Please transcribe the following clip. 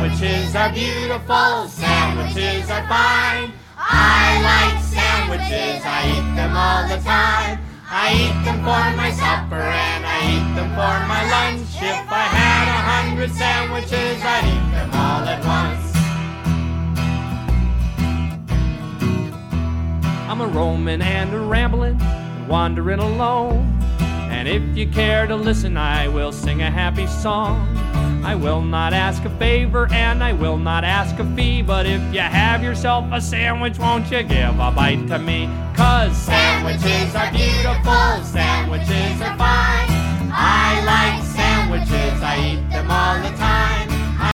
Sandwiches are beautiful, sandwiches are fine. I like sandwiches, I eat them all the time. I eat them for my supper and I eat them for my lunch. If I had 100 sandwiches, I'd eat them all at once. I'm a roaming and a rambling, wandering alone. And if you care to listen, I will sing a happy song. I will not ask a favor and I will not ask a fee, but if you have yourself a sandwich, won't you give a bite to me? 'Cause sandwiches are beautiful, sandwiches are fine. I like sandwiches, I eat them all the time.